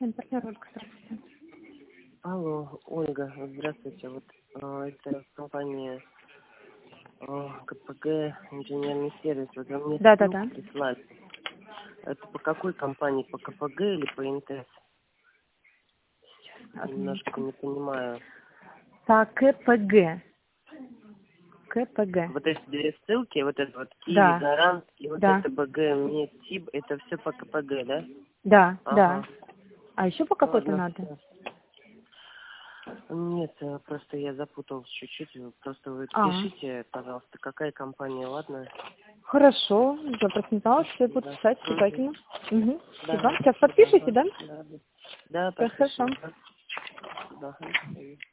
Партнер Ольга, здравствуйте. Алло, Ольга, здравствуйте. Вот это компания КПГ инженерный сервис. Вот вы мне Да. ссылку присылали. Это по какой компании? По КПГ или по НТС? Немножко не понимаю. По КПГ. КПГ. Вот эти две ссылки, вот это вот Киви, Да. Гарант и вот Да. это БГ, мне ТИБ, это все по КПГ, да? Да. Ага. А еще по какой-то Ладно. надо? Нет, просто я запутался чуть-чуть. Просто вы А, пишите, пожалуйста, какая компания, ладно? хорошо. Я просто не знала, что я буду Да. писать обязательно. Угу. Да. Спасибо. Сейчас подпишите, да? Да, Все подпишу. хорошо. Да.